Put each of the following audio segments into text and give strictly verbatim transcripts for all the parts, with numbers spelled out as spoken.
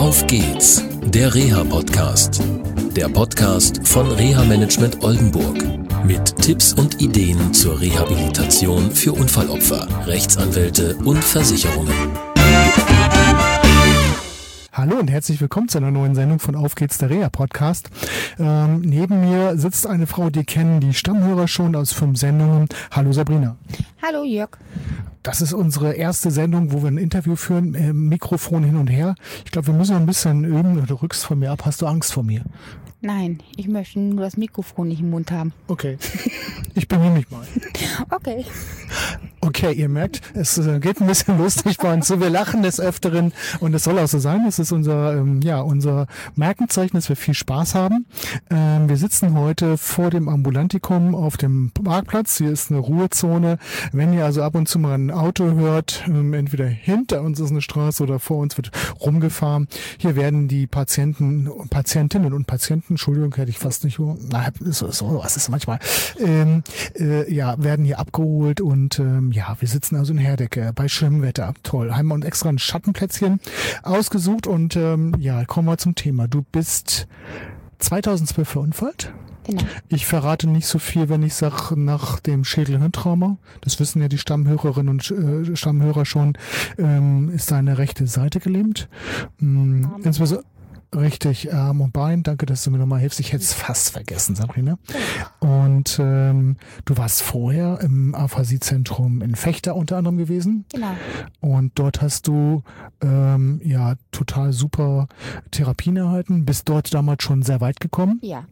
Auf geht's, der Reha-Podcast. Der Podcast von Reha-Management Oldenburg. Mit Tipps und Ideen zur Rehabilitation für Unfallopfer, Rechtsanwälte und Versicherungen. Hallo und herzlich willkommen zu einer neuen Sendung von Auf geht's, der Reha-Podcast. Ähm, neben mir sitzt eine Frau, die kennen die Stammhörer schon aus fünf Sendungen. Hallo Sabrina. Hallo Jörg. Das ist unsere erste Sendung, wo wir ein Interview führen, äh, Mikrofon hin und her. Ich glaube, wir müssen noch ein bisschen üben. Du rückst von mir ab. Hast du Angst vor mir? Nein, ich möchte nur das Mikrofon nicht im Mund haben. Okay, ich bemühe mich mal. Okay. Okay, ihr merkt, es äh, geht ein bisschen lustig bei uns. So, wir lachen des Öfteren und es soll auch so sein. Es ist unser, ähm, ja, unser Markenzeichen, dass wir viel Spaß haben. Ähm, wir sitzen heute vor dem Ambulantikum auf dem Parkplatz. Hier ist eine Ruhezone. Wenn ihr also ab und zu mal ein Auto hört, ähm, entweder hinter uns ist eine Straße oder vor uns wird rumgefahren. Hier werden die Patienten, Patientinnen und Patienten, Entschuldigung, hätte ich fast nicht, na, so, so was ist manchmal, ähm, äh, ja, werden hier abgeholt und ähm, ja, wir sitzen also in Herdecke bei schönem Wetter. Toll. Haben wir uns extra ein Schattenplätzchen ausgesucht und ähm, ja, kommen wir zum Thema. Du bist zweitausendzwölf verunfallt. Genau. Ich verrate nicht so viel, wenn ich sage, nach dem Schädelhirntrauma, das wissen ja die Stammhörerinnen und äh, Stammhörer schon, ähm, ist deine rechte Seite gelähmt. Ähm, insbesondere Richtig, Arm und Bein. Danke, dass du mir nochmal hilfst. Ich hätte es fast vergessen, Sabrina. Und ähm, du warst vorher im Aphasie-Zentrum in Vechta unter anderem gewesen. Genau. Und dort hast du ähm, ja total super Therapien erhalten. Bist dort damals schon sehr weit gekommen. Ja.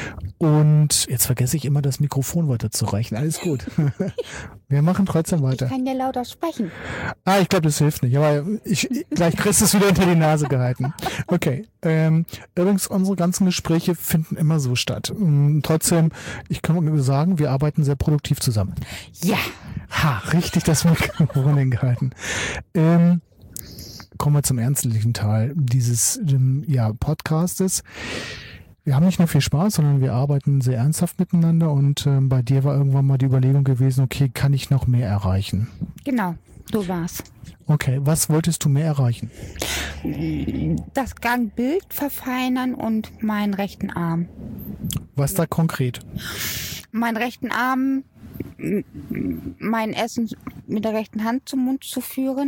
Und jetzt vergesse ich immer, das Mikrofon weiterzureichen. Alles gut. Wir machen trotzdem weiter. Ich kann ja lauter sprechen. Ah, ich glaube, das hilft nicht. Aber ich, gleich kriegst du es wieder unter die Nase gehalten. Okay. Ähm, übrigens, unsere ganzen Gespräche finden immer so statt. Und trotzdem, ich kann nur sagen, wir arbeiten sehr produktiv zusammen. Ja. Ha, richtig das Mikrofon hingehalten. Ähm, kommen wir zum ernstlichen Teil dieses ähm, ja, Podcastes. Wir haben nicht nur viel Spaß, sondern wir arbeiten sehr ernsthaft miteinander und ähm, bei dir war irgendwann mal die Überlegung gewesen, okay, kann ich noch mehr erreichen? Genau, so war's. Okay, was wolltest du mehr erreichen? Das Gangbild verfeinern und meinen rechten Arm. Was da konkret? Meinen rechten Arm, mein Essen mit der rechten Hand zum Mund zu führen,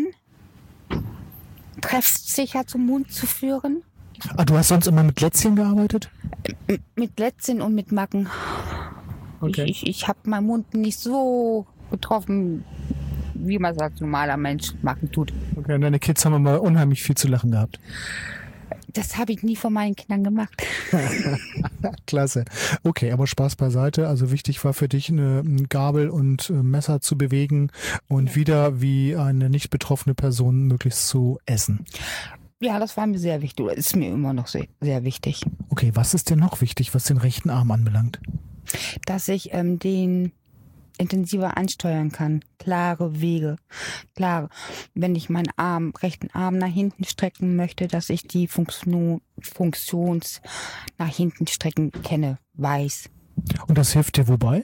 treffsicher zum Mund zu führen. Ah, du hast sonst immer mit Lätzchen gearbeitet? Mit Lätzchen und mit Macken. Okay. Ich, ich, ich habe meinen Mund nicht so getroffen, wie man es als normaler Mensch machen tut. Okay, und deine Kids haben immer unheimlich viel zu lachen gehabt. Das habe ich nie von meinen Kindern gemacht. Klasse. Okay, aber Spaß beiseite. Also wichtig war für dich, eine Gabel und Messer zu bewegen und wieder wie eine nicht betroffene Person möglichst zu essen. Ja, das war mir sehr wichtig. Oder ist mir immer noch sehr, sehr wichtig. Okay, was ist dir noch wichtig, was den rechten Arm anbelangt? Dass ich ähm, den intensiver ansteuern kann. Klare Wege. Klare. Wenn ich meinen Arm, rechten Arm nach hinten strecken möchte, dass ich die Funktion, Funktions nach hinten strecken kenne, weiß. Und das hilft dir wobei?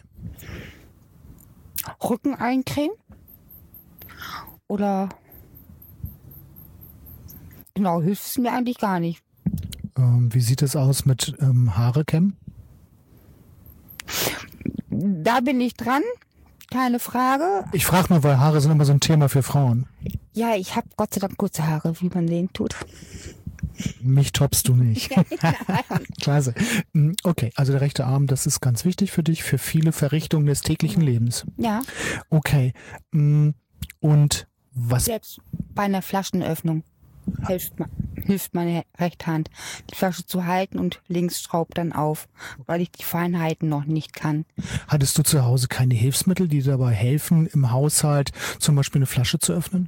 Rücken eincremen? Oder genau, hilft es mir eigentlich gar nicht. Ähm, wie sieht es aus mit ähm, Haare kämmen? Da bin ich dran, keine Frage. Ich frage nur, weil Haare sind immer so ein Thema für Frauen. Ja, ich habe Gott sei Dank kurze Haare, wie man sehen tut. Mich toppst du nicht. Klasse. Okay, also der rechte Arm, das ist ganz wichtig für dich, für viele Verrichtungen des täglichen Lebens. Ja. Okay. Und was? Selbst bei einer Flaschenöffnung hilft, hilft meine rechte Hand, die Flasche zu halten und links schraubt dann auf, weil ich die Feinheiten noch nicht kann. Hattest du zu Hause keine Hilfsmittel, die dabei helfen, im Haushalt zum Beispiel eine Flasche zu öffnen?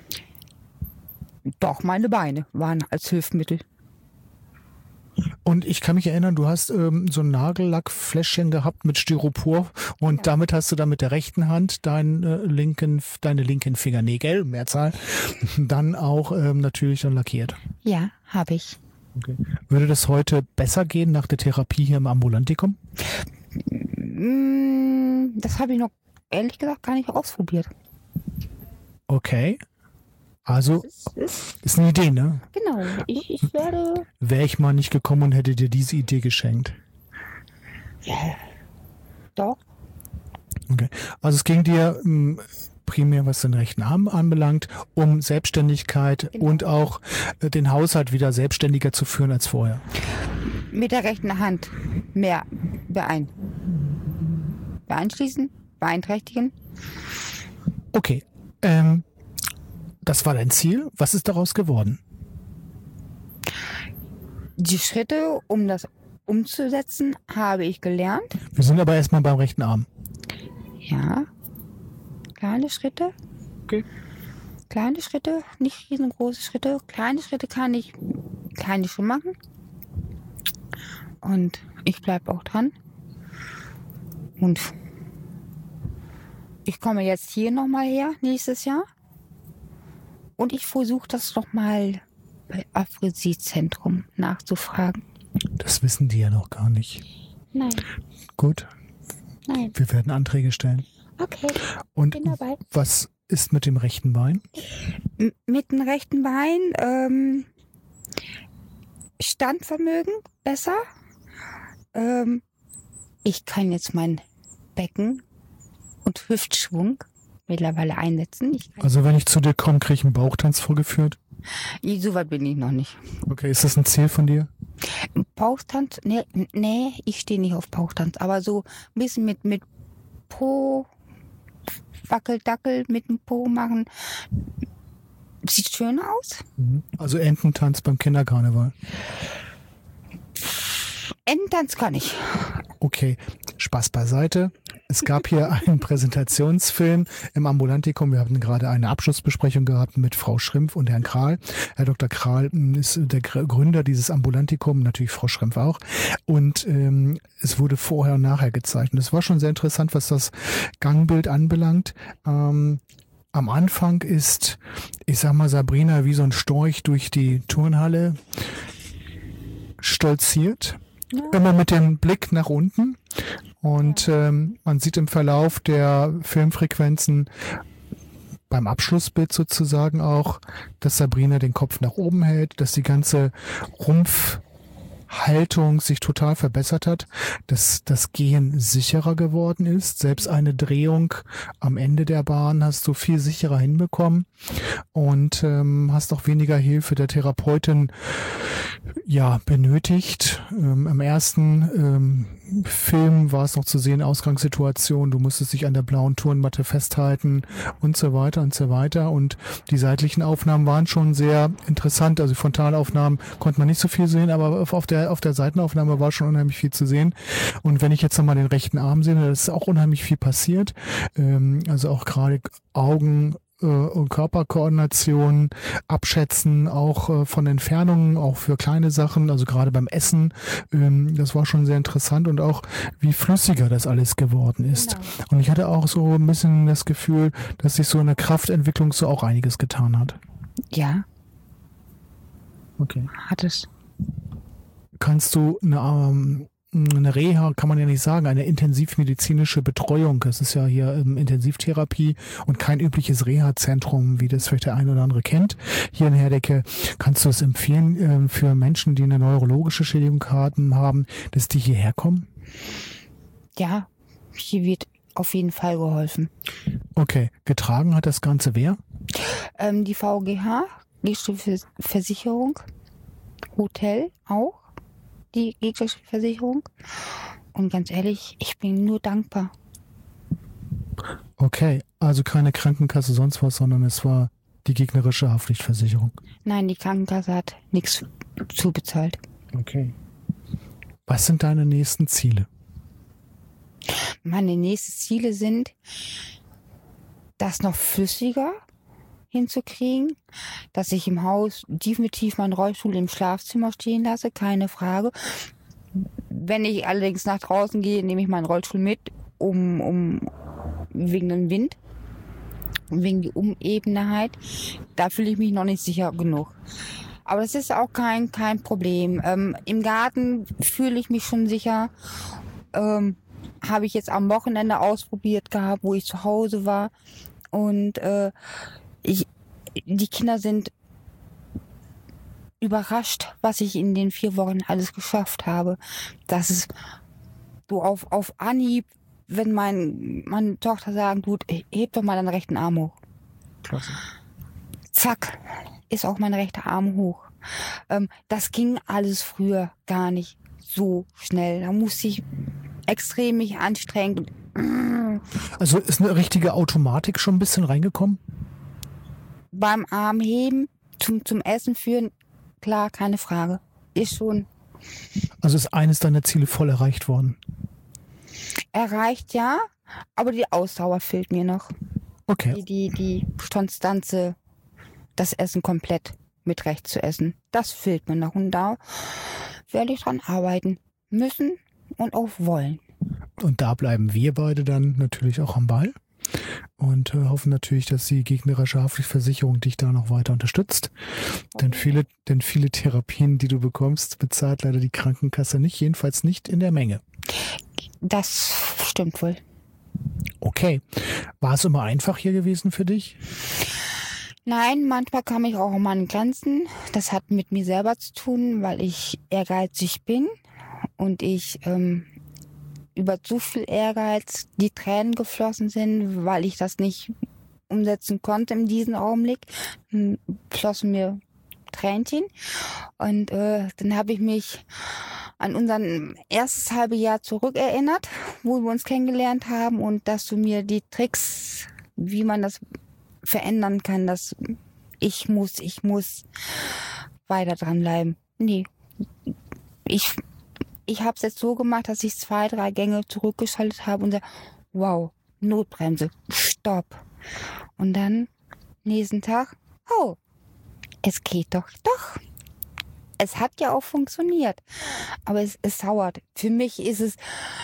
Doch, meine Beine waren als Hilfsmittel. Und ich kann mich erinnern, du hast ähm, so ein Nagellackfläschchen gehabt mit Styropor und ja. Damit hast du dann mit der rechten Hand deinen, äh, linken, deine linken Fingernägel, Mehrzahl, dann auch ähm, natürlich dann lackiert. Ja, habe ich. Okay. Würde das heute besser gehen nach der Therapie hier im Ambulantikum? Das habe ich noch ehrlich gesagt gar nicht ausprobiert. Okay. Also, ist, ist, ist eine Idee, ne? genau, ich, ich werde... Wäre ich mal nicht gekommen und hätte dir diese Idee geschenkt. Ja, doch. Okay. Also es ging dir m, primär, was den rechten Arm anbelangt, um Selbstständigkeit Genau. und auch äh, den Haushalt wieder selbstständiger zu führen als vorher. Mit der rechten Hand mehr beein beeinschließen, beeinträchtigen. Okay. Ähm, das war dein Ziel. Was ist daraus geworden? Die Schritte, um das umzusetzen, habe ich gelernt. Wir sind aber erstmal beim rechten Arm. Ja, kleine Schritte. Okay. Kleine Schritte, nicht riesengroße Schritte. Kleine Schritte kann ich, kann ich schon machen. Und ich bleibe auch dran. Und ich komme jetzt hier nochmal her, nächstes Jahr. Und ich versuche das nochmal bei Aphresi-Zentrum nachzufragen. Das wissen die ja noch gar nicht. Nein, Gut, nein. wir werden Anträge stellen. Okay, Und bin dabei. was ist mit dem rechten Bein? M- mit dem rechten Bein ähm, Standvermögen besser. Ähm, ich kann jetzt mein Becken und Hüftschwung mittlerweile einsetzen. Ich kann, Also wenn ich zu dir komme, kriege ich einen Bauchtanz vorgeführt. so weit bin ich noch nicht. Okay, ist das ein Ziel von dir? Bauchtanz? Nee, nee, ich stehe nicht auf Bauchtanz. Aber so ein bisschen mit, mit Po, Wackel-Dackel mit dem Po machen. Sieht schön aus. Also Ententanz beim Kinderkarneval. Ententanz kann ich. Okay, Spaß beiseite. Es gab hier einen Präsentationsfilm im Ambulantikum. Wir hatten gerade eine Abschlussbesprechung gehabt mit Frau Schrimpf und Herrn Kral. Herr Doktor Kral ist der Gründer dieses Ambulantikum, natürlich Frau Schrimpf auch. Und ähm, es wurde vorher und nachher gezeichnet. Es war schon sehr interessant, was das Gangbild anbelangt. Ähm, am Anfang ist, ich sag mal, Sabrina wie so ein Storch durch die Turnhalle stolziert. Ja. Immer mit dem Blick nach unten. Und ähm, man sieht im Verlauf der Filmfrequenzen beim Abschlussbild sozusagen auch, dass Sabrina den Kopf nach oben hält, dass die ganze Rumpfhaltung sich total verbessert hat, dass das Gehen sicherer geworden ist. Selbst eine Drehung am Ende der Bahn hast du viel sicherer hinbekommen und ähm, hast auch weniger Hilfe der Therapeutin ja benötigt. Ähm, im ersten ähm, Film war es noch zu sehen, Ausgangssituation, du musstest dich an der blauen Turnmatte festhalten und so weiter und so weiter. Und die seitlichen Aufnahmen waren schon sehr interessant. Also die Frontalaufnahmen konnte man nicht so viel sehen, aber auf der auf der Seitenaufnahme war schon unheimlich viel zu sehen. Und wenn ich jetzt nochmal den rechten Arm sehe, da ist auch unheimlich viel passiert. Ähm, also auch gerade Augen und Körperkoordination, Abschätzen auch äh, von Entfernungen, auch für kleine Sachen, also gerade beim Essen. Ähm, das war schon sehr interessant und auch wie flüssiger das alles geworden ist. Genau. Und ich hatte auch so ein bisschen das Gefühl, dass sich so in der Kraftentwicklung so auch einiges getan hat. Ja, Okay. hat es. Kannst du eine, ähm, eine Reha, kann man ja nicht sagen, eine intensivmedizinische Betreuung, das ist ja hier ähm, Intensivtherapie und kein übliches Reha-Zentrum, wie das vielleicht der eine oder andere kennt. Hier in Herdecke, kannst du es empfehlen ähm, für Menschen, die eine neurologische Schädigung haben, dass die hierher kommen? Ja, hier wird auf jeden Fall geholfen. Okay, getragen hat das Ganze wer? Ähm, die V G H, die Versicherung, Hotel auch, die gegnerische Versicherung. Und ganz ehrlich, ich bin nur dankbar. Okay, also keine Krankenkasse, sonst was, sondern es war die gegnerische Haftpflichtversicherung. Nein, die Krankenkasse hat nichts zubezahlt. Okay. Was sind deine nächsten Ziele? Meine nächsten Ziele sind, das noch flüssiger hinzukriegen, dass ich im Haus definitiv meinen Rollstuhl im Schlafzimmer stehen lasse, keine Frage. Wenn ich allerdings nach draußen gehe, nehme ich meinen Rollstuhl mit, um, um wegen dem Wind, wegen der Unebenheit. Da fühle ich mich noch nicht sicher genug. Aber das ist auch kein, kein Problem. Ähm, im Garten fühle ich mich schon sicher. Ähm, habe ich jetzt am Wochenende ausprobiert gehabt, wo ich zu Hause war. Und äh, ich, die Kinder sind überrascht, was ich in den vier Wochen alles geschafft habe. Das ist so auf, auf Anhieb, wenn mein, meine Tochter sagt, gut, heb doch mal deinen rechten Arm hoch. Klasse. Zack, ist auch mein rechter Arm hoch. Ähm, das ging alles früher gar nicht so schnell. Da musste ich extrem mich anstrengen. Also ist eine richtige Automatik schon ein bisschen reingekommen? Beim Armheben zum, zum Essen führen, klar, keine Frage. Ist schon Also ist eines deiner Ziele voll erreicht worden? erreicht, ja, aber die Ausdauer fehlt mir noch. Okay. Die, die, die Konstanze, das Essen komplett mit Recht zu essen, das fehlt mir noch. Und da werde ich dran arbeiten müssen und auch wollen. Und da bleiben wir beide dann natürlich auch am Ball und äh, hoffen natürlich, dass die gegnerische Haftpflichtversicherung dich da noch weiter unterstützt. Okay. Denn viele, denn viele Therapien, die du bekommst, bezahlt leider die Krankenkasse nicht, jedenfalls nicht in der Menge. Das stimmt wohl. Okay. War es immer einfach hier gewesen für dich? Nein, manchmal kam ich auch an meine Grenzen. Das hat mit mir selber zu tun, weil ich ehrgeizig bin und ich ähm, über zu viel Ehrgeiz die Tränen geflossen sind, weil ich das nicht umsetzen konnte in diesem Augenblick. Dann flossen mir Tränchen und äh, dann habe ich mich an unser erstes halbe Jahr zurückerinnert, wo wir uns kennengelernt haben und dass du mir die Tricks, wie man das verändern kann, dass ich muss, ich muss weiter dranbleiben. Nee, ich, ich habe es jetzt so gemacht, dass ich zwei, drei Gänge zurückgeschaltet habe und sage, wow, Notbremse, stopp. Und dann nächsten Tag, oh, es geht doch, doch. Es hat ja auch funktioniert, aber es, es dauert. Für mich ist es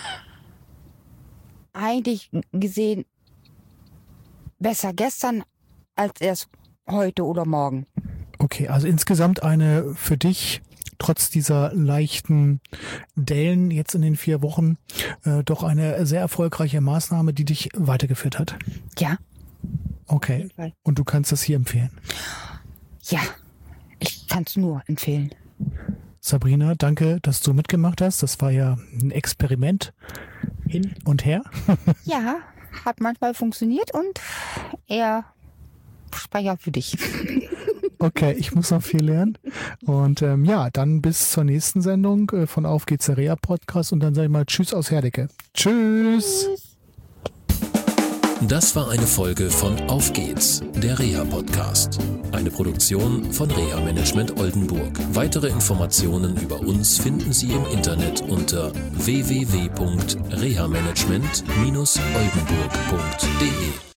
eigentlich gesehen besser gestern als erst heute oder morgen. Okay, also insgesamt eine für dich, trotz dieser leichten Dellen jetzt in den vier Wochen, äh, doch eine sehr erfolgreiche Maßnahme, die dich weitergeführt hat. Ja. Okay, und du kannst das hier empfehlen? Ja, ich kann es nur empfehlen. Sabrina, danke, dass du mitgemacht hast. Das war ja ein Experiment hin und her. Ja, hat manchmal funktioniert und eher Speicher für dich. Okay, ich muss noch viel lernen. Und ähm, ja, dann bis zur nächsten Sendung äh, von Auf geht's, der Reha-Podcast. Und dann sage ich mal Tschüss aus Herdecke. Tschüss. Tschüss. Das war eine Folge von Auf geht's, der Reha-Podcast. Eine Produktion von Reha Management Oldenburg. Weitere Informationen über uns finden Sie im Internet unter w w w punkt reha management dash oldenburg punkt de.